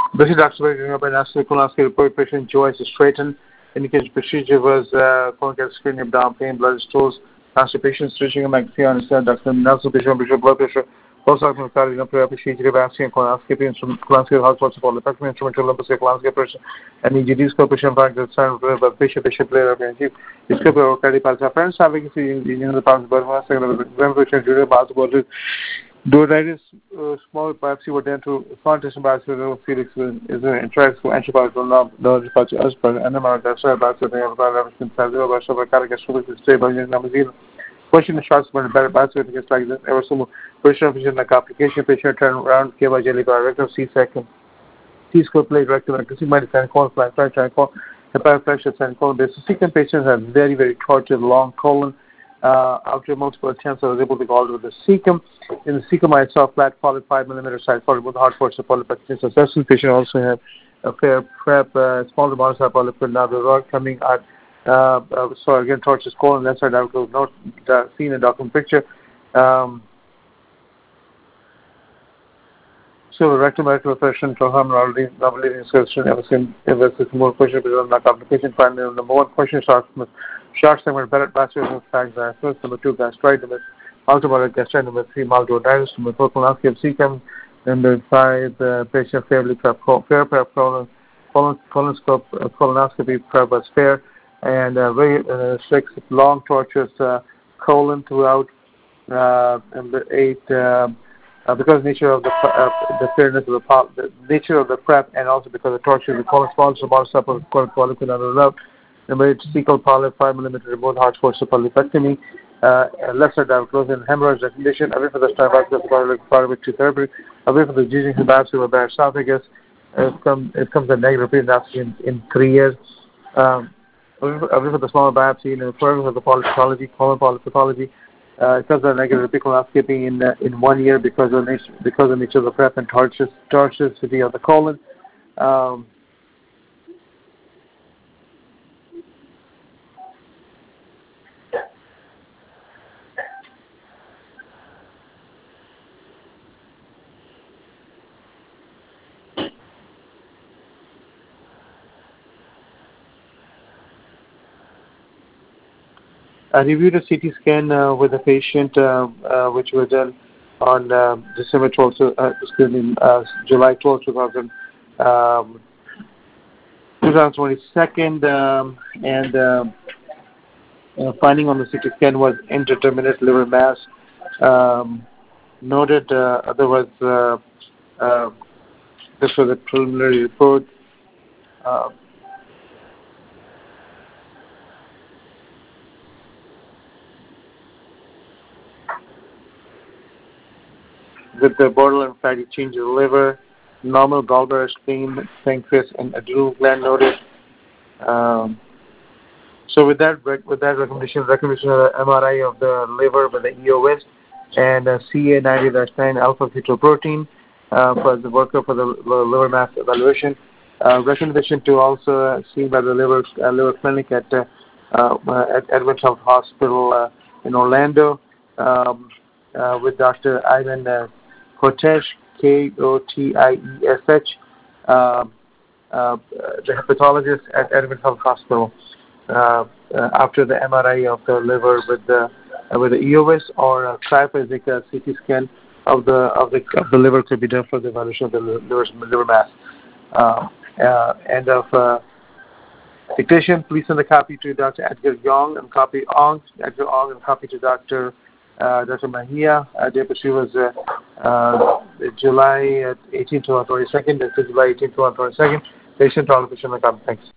Basic doctor by National colonoscopy report patient Joyce is straightened. Indicated procedure was colon screening, abdominal pain, blood stools, constipation, stretching, magnesia, and Dr. Nelson Bishop blood pressure. Postoperative cardiac procedure, vascular colonoscopy, colonoscopy, hot support, effective instrumental lumpus, colonoscopy person, and EGD scopation practice, but bishop player of energy, discovery or cardiopulse. Parents having the past, but one second, patient, during basketball. Duoditis, small biopsy were done to contestant biopsy Felix is an interest for antibiotical non-departure aspirin, NMR, that's right, biopsy, cardiac stable in New Zealand. Question is shots but better biopsy against like this. Ever so question of vision like application, patient turn around, give a jelly by rectum, C-second, T-scope plate, rectum, accuracy, might and colon, flat, right, colon, hepatic pressure, and colon. The second patients have very, very tortured long colon. After multiple attempts, I was able to go out with the cecum. In the cecum, I saw flat polyp, 5 mm size polyp with hard force of polypectin. So, this patient also had a fair prep, small amount of polyp, now the rod coming out. So, again, torches colon, left side out, not seen in document picture. So, rectum oppression, already insertion, ever seen more question, but not complication. Finally, number one question short segment, Barrett vascular gastritis, number two, gastritis, multiple gastritis, number three, malduoditis, number four, colonoscopy of cecum, number five, patient fairly prep colonoscope, colonoscopy prep was fair, and very six, long tortuous colon throughout, number eight, because of the nature of the fairness of the nature of the prep, and also because of the torture of the colon, small amount of support, colon polyp and other. Number 8, fecal polyp, 5 mm remote hard force polypectomy, lesser diagnosis and hemorrhage condition, away from the staphylococcus to therapy, away from the jejunum biopsy or bare esophagus. It comes a negative repeat in 3 years. Away from the small biopsy, referring to the polypathology, colon polypathology. It comes a negative repeat colonoscopy in 1 year because of the nature of the prep and tortuosity of the colon. I reviewed a CT scan with a patient, which was done on December 12th, July 12th, 2022, and finding on the CT scan was indeterminate liver mass. Noted, otherwise, this was a preliminary report. With the borderline fatty change of the liver, normal gallbladder, spleen, pancreas, and adrenal gland noted. So with that recommendation of the MRI of the liver with the EOS and CA90-9 alpha-fetoprotein for the workup for the liver mass evaluation. Recommendation to also seen by the liver clinic at Edwards Health Hospital in Orlando with Dr. Ivan Kotesh, Kotiesh, the hepatologist at Edwards Health Hospital. After the MRI of the liver with the EOS or a triphasic CT scan of the liver could be done for the evaluation of the liver mass. End of dictation. Please send a copy to Dr. Edgar Ong and copy to Dr. Mahia. She was July 18 to 22nd. This is July 18 to 22nd. Patient all patient. Thanks.